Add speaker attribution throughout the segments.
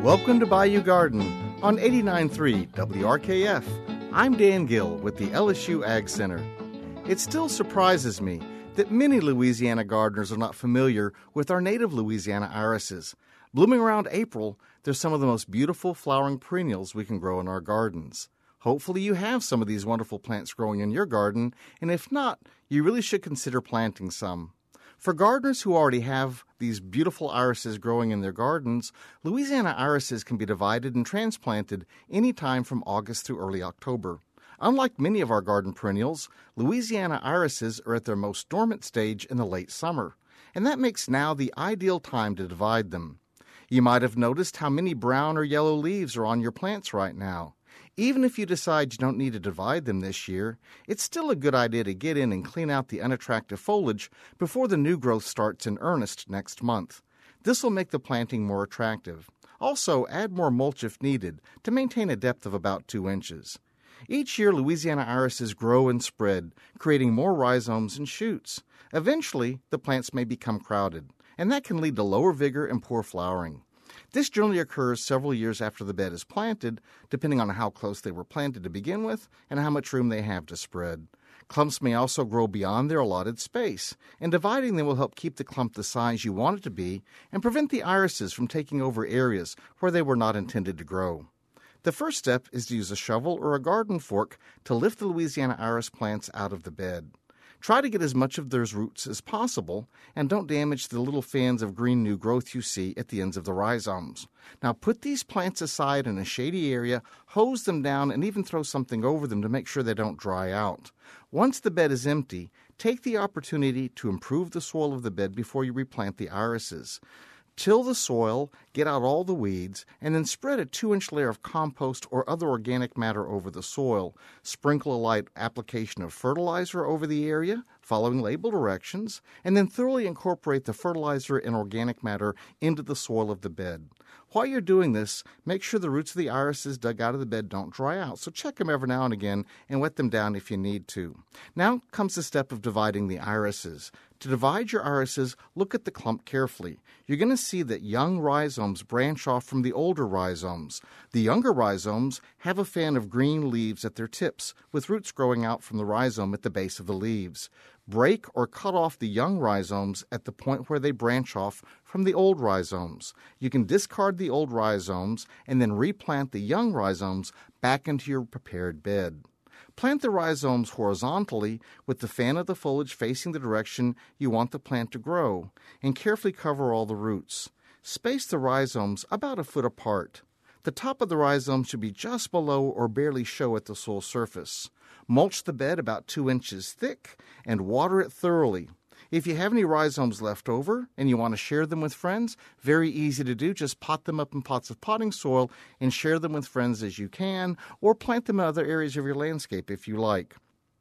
Speaker 1: Welcome to Bayou Garden on 89.3 WRKF. I'm Dan Gill with the LSU Ag Center. It still surprises me that many Louisiana gardeners are not familiar with our native Louisiana irises. Blooming around April, they're some of the most beautiful flowering perennials we can grow in our gardens. Hopefully you have some of these wonderful plants growing in your garden, and if not, you really should consider planting some. For gardeners who already have these beautiful irises growing in their gardens, Louisiana irises can be divided and transplanted anytime from August through early October. Unlike many of our garden perennials, Louisiana irises are at their most dormant stage in the late summer, and that makes now the ideal time to divide them. You might have noticed how many brown or yellow leaves are on your plants right now. Even if you decide you don't need to divide them this year, it's still a good idea to get in and clean out the unattractive foliage before the new growth starts in earnest next month. This will make the planting more attractive. Also, add more mulch if needed to maintain a depth of about 2 inches. Each year, Louisiana irises grow and spread, creating more rhizomes and shoots. Eventually, the plants may become crowded, and that can lead to lower vigor and poor flowering. This generally occurs several years after the bed is planted, depending on how close they were planted to begin with and how much room they have to spread. Clumps may also grow beyond their allotted space, and dividing them will help keep the clump the size you want it to be and prevent the irises from taking over areas where they were not intended to grow. The first step is to use a shovel or a garden fork to lift the Louisiana iris plants out of the bed. Try to get as much of their roots as possible, and don't damage the little fans of green new growth you see at the ends of the rhizomes. Now put these plants aside in a shady area, hose them down, and even throw something over them to make sure they don't dry out. Once the bed is empty, take the opportunity to improve the soil of the bed before you replant the irises. Till the soil, get out all the weeds, and then spread a 2-inch layer of compost or other organic matter over the soil. Sprinkle a light application of fertilizer over the area, following label directions, and then thoroughly incorporate the fertilizer and organic matter into the soil of the bed. While you're doing this, make sure the roots of the irises dug out of the bed don't dry out, so check them every now and again and wet them down if you need to. Now comes the step of dividing the irises. To divide your irises, look at the clump carefully. You're going to see that young rhizomes branch off from the older rhizomes. The younger rhizomes have a fan of green leaves at their tips, with roots growing out from the rhizome at the base of the leaves. Break or cut off the young rhizomes at the point where they branch off from the old rhizomes. You can discard the old rhizomes and then replant the young rhizomes back into your prepared bed. Plant the rhizomes horizontally with the fan of the foliage facing the direction you want the plant to grow, and carefully cover all the roots. Space the rhizomes about a foot apart. The top of the rhizome should be just below or barely show at the soil surface. Mulch the bed about 2 inches thick and water it thoroughly. If you have any rhizomes left over and you want to share them with friends, very easy to do. Just pot them up in pots of potting soil and share them with friends as you can, or plant them in other areas of your landscape if you like.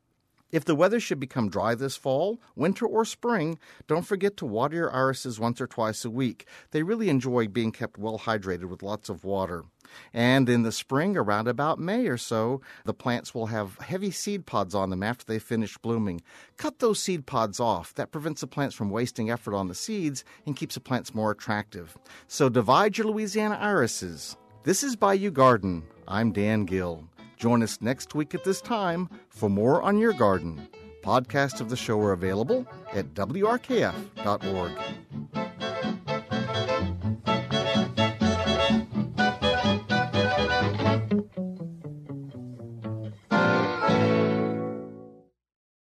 Speaker 1: If the weather should become dry this fall, winter, or spring, don't forget to water your irises once or twice a week. They really enjoy being kept well hydrated with lots of water. And in the spring, around about May or so, the plants will have heavy seed pods on them after they finish blooming. Cut those seed pods off. That prevents the plants from wasting effort on the seeds and keeps the plants more attractive. So divide your Louisiana irises. This is Bayou Garden. I'm Dan Gill. Join us next week at this time for more on your garden. Podcasts of the show are available at WRKF.org.